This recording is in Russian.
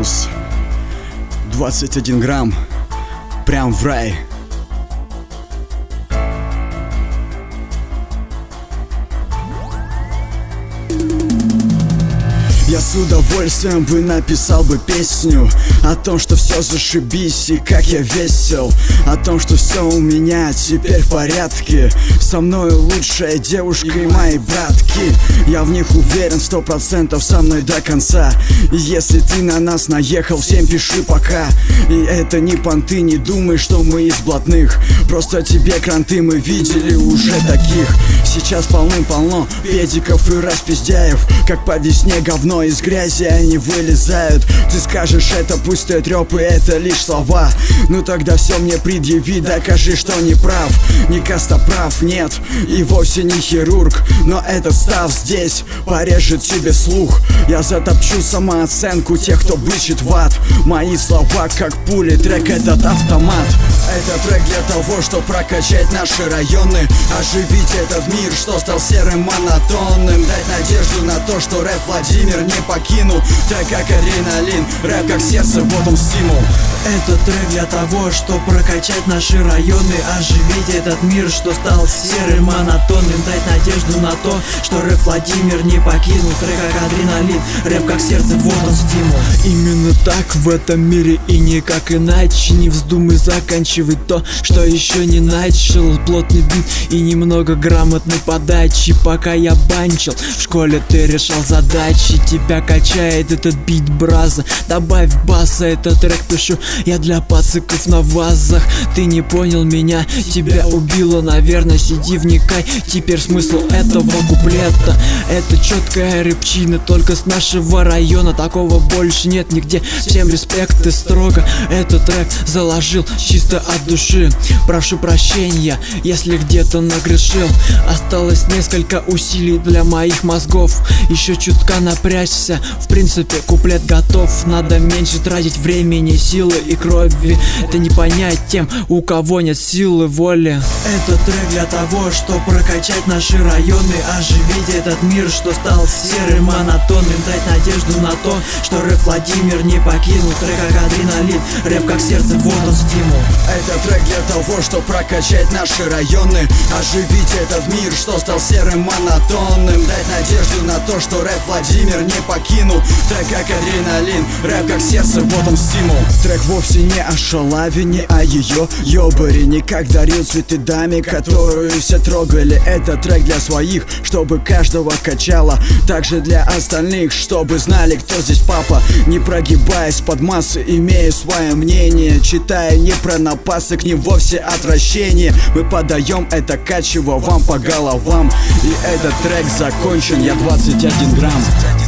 Здесь 21 грамм, прям в рай. Я с удовольствием бы написал бы песню о том, что все зашибись и как я весел, о том, что все у меня теперь в порядке, со мной лучшая девушка и мои братки. Я в них уверен 100%, со мной до конца. И если ты на нас наехал, всем пиши пока. И это не понты, не думай, что мы из блатных. Просто тебе кранты, мы видели уже таких. Сейчас полным-полно педиков и распиздяев, как по весне говно из грязи они вылезают. Ты скажешь, это пустой трёп и это лишь слова. Ну тогда все мне предъяви, докажи, что не прав. Не костоправ, нет, и вовсе не хирург. Но этот став здесь порежет тебе слух. Я затопчу самооценку тех, кто бычит в ад. Мои слова как пули, трек этот автомат. Это трек для того, чтобы прокачать наши районы, оживить этот мир, что стал серым, монотонным. Дать надежду на то, что рэп Владимир не покинул. Трек как адреналин, рэп как сердце, вот он стимул. Это трек для того, чтобы прокачать наши районы, оживить этот мир, что стал серым, монотонным. Дать надежду на то, что рэп Владимир не покинул. Трек как адреналин, рэп как сердце, вот он стимул. Именно так в этом мире и никак иначе. Не вздумай заканчивать то, что еще не начал. Плотный бит и немного грамотной подачи. Пока я банчил, в школе ты решал задачи. Тебя качает этот бит, браза. Добавь баса, этот трек пишу я для пациков на вазах. Ты не понял меня, тебя убило, наверное, сиди вникай. Теперь смысл этого куплета. Это четкая рэпчина, только с нашего района. Такого больше нет нигде, всем респект и строго. Этот трек заложил чисто от души. Прошу прощения, если где-то нагрешил. Осталось несколько усилий для моих мозгов. Еще чутка напрячься, в принципе куплет готов. Надо меньше тратить времени, силы и крови. Это не понять тем, у кого нет силы воли. Это трек для того, чтобы прокачать наши районы, оживить этот мир, что стал серым, монотонным. Дать надежду на то, что рэп Владимир не покинул. Трек как адреналин, рэп как сердце, вот он стимул. Это трек для того, чтобы прокачать наши районы, оживить этот мир, что стал серым, монотонным. Дать надежду на то, что рэп Владимир не покинул. Трек как адреналин, рэп как сердце, вот он стимул. Трек вовсе не о шалаве, не о ее ёбаре. Никак дарил цветы даме, которую все трогали. Это трек для своих, чтобы каждого качало. Также для остальных, чтобы знали, кто здесь папа. Не прогибаясь под массы, имея свое мнение, читая не про напасы, к ним вовсе отвращение. Мы подаем это качево вам по головам. И этот трек закончен, я 21 грамм.